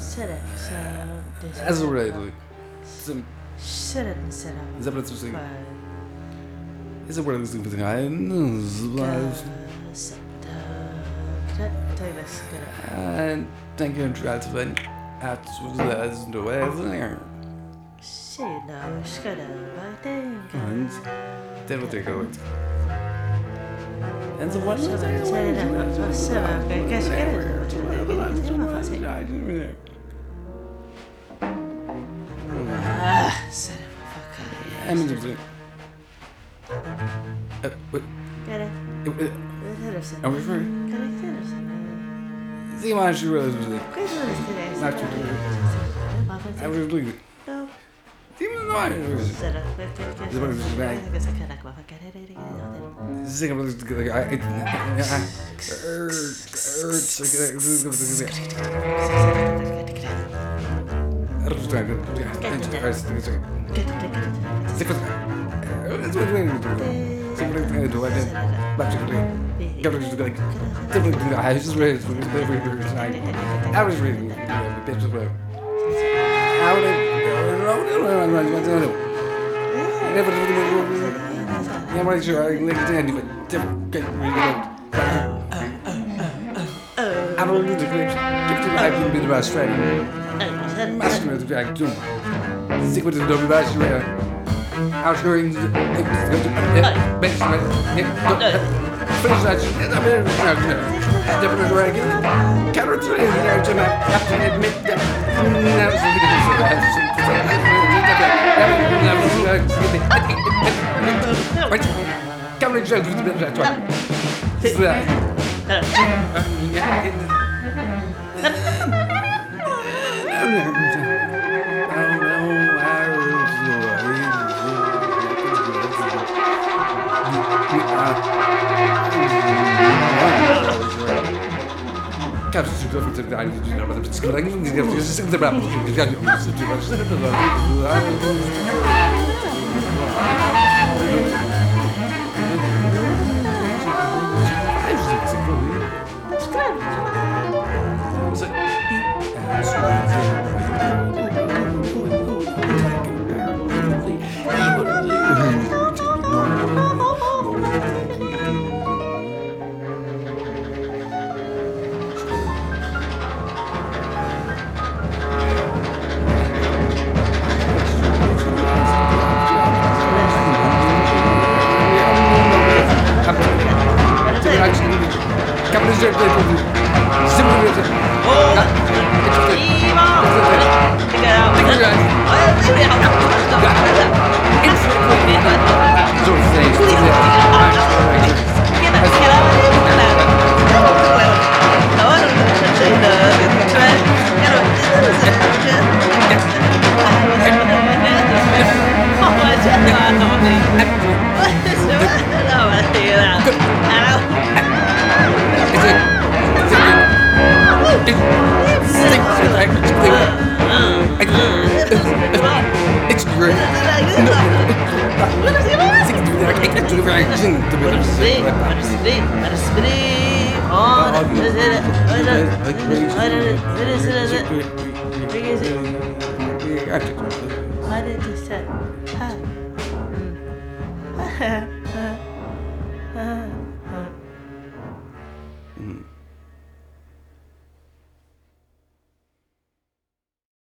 Azurelli. Zabracusing. Is a word that's I and thank you for that. At the way there. And then we'll take a look. And the one See why she really was not too I was doing it. Even though I was What did you say?